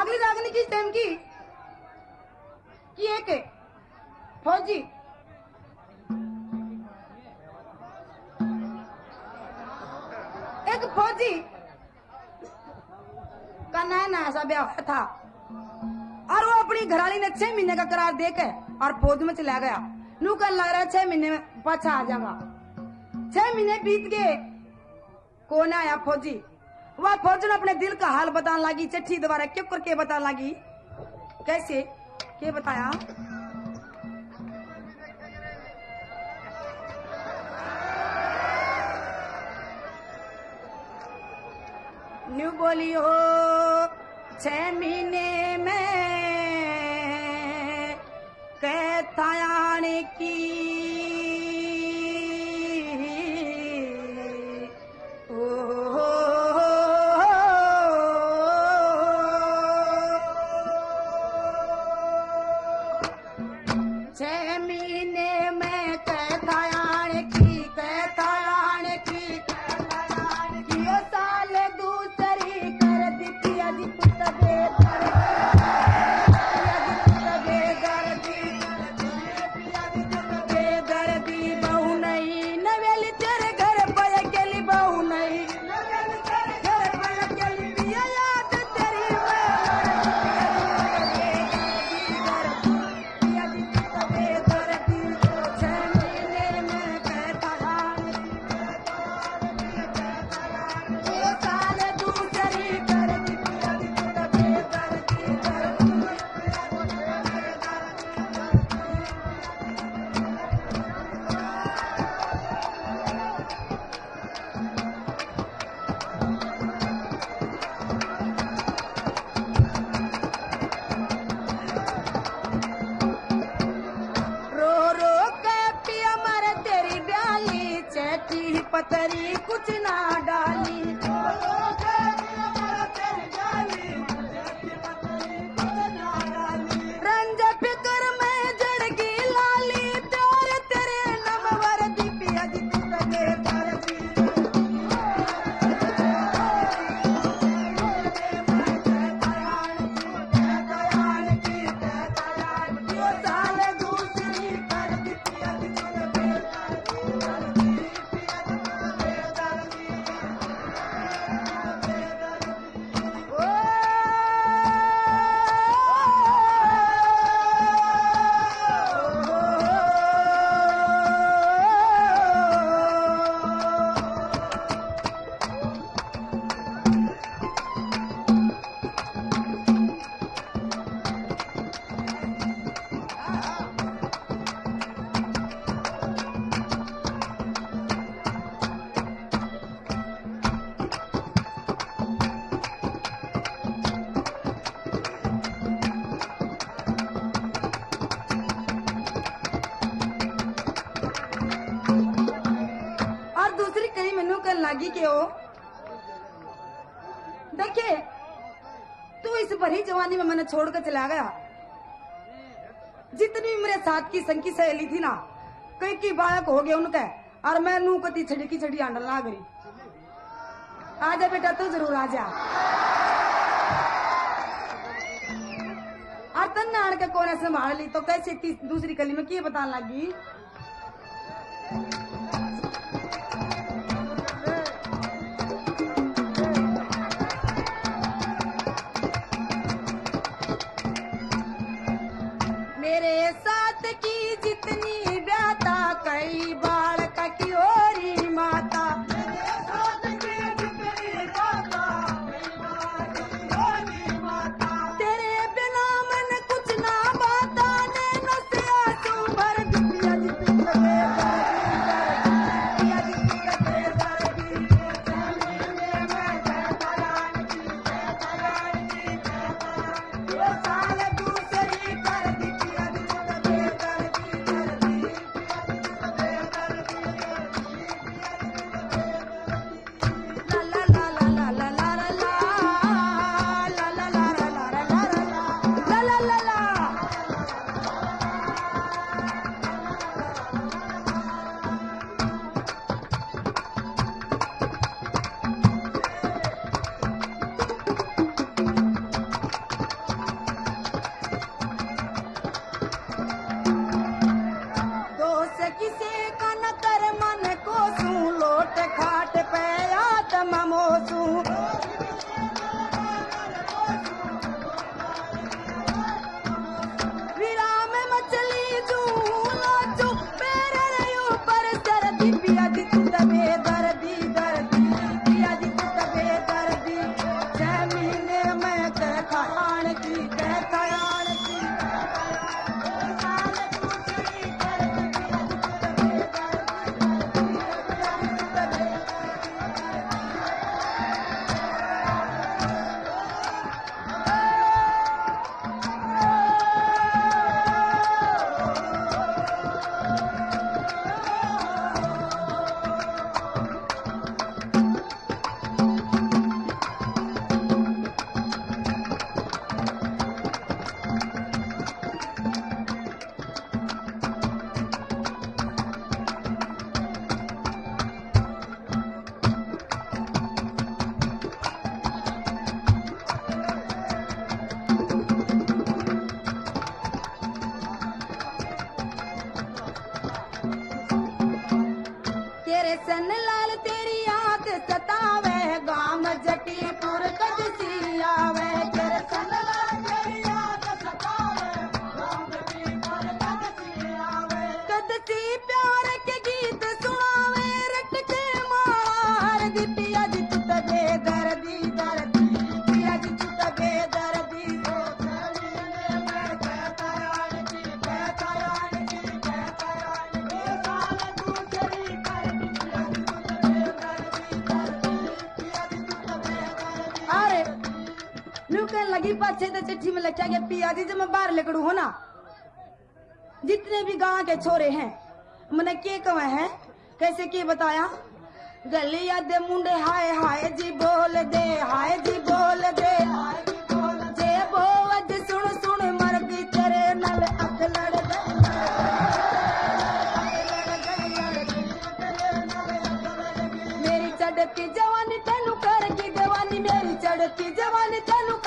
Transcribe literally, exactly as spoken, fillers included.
अगली रागनी किस टाइम की कि एक फौजी एक फौजी का नया नया ऐसा ब्याह था और वो अपनी घराली ने छह महीने का करार देकर और फौज में चला गया। नू कर लग रहा है छह महीने में पाछा आ जाऊंगा। छह महीने बीत गए, कौन आया फौजी। वह फौजी ने अपने दिल का हाल बताने लगी, चिट्ठी दोबारा क्यों करके बताने लगी। कैसे के बताया, न्यू बोली हो छह महीने में कैथायाने की छह महीने में कैथायाने की कैथायाने की कैथायाने की ओ साल दूसरी कर दी पिया दी तबे पतरी कुछ ना डाली रंज फिक्र में जड़गी लाली प्यार तेरे नमवर दी पिया जी तबे दर्दी साल दूसरी कर दी पिया जी तबे लागी के हो। देखिए तू इस भरी जवानी में मैंने छोड़कर चला गया। जितनी मेरे साथ की संगी सहेली थी ना, कई की बालक हो गए उनके, और मैं नू कती छड़ी की छड़ी आंडल ना गई। आजा बेटा तू जरूर आजा। और तन्ने आड़ के कोने संभाल ली तो कैसे दूसरी कली में की बताने लगी। मेरे साथ की जितनी व्याता कई बाल का की ओरी माता मेरे साथ की जितनी व्याता कई बाल की ओरी माता तेरे बिना मन कुछ ना बाता ने नसिया तू भर दिया लगी पाछे तो चिट्ठी में लिखा गया पिया जी जब मैं बाहर निकलू हो ना जितने भी गांव के छोरे हैं मैंने के कहे हैं कैसे के बताया गलिया दे मुंडे हाय हाय जी बोल दे हाय जी बोल दे जे बोवज सुन सुन मर गई तेरे नल अख लड़ गए मेरी चढ़ती जवानी तेनू कर की दीवानी मेरी चढ़ती जवानी तेनू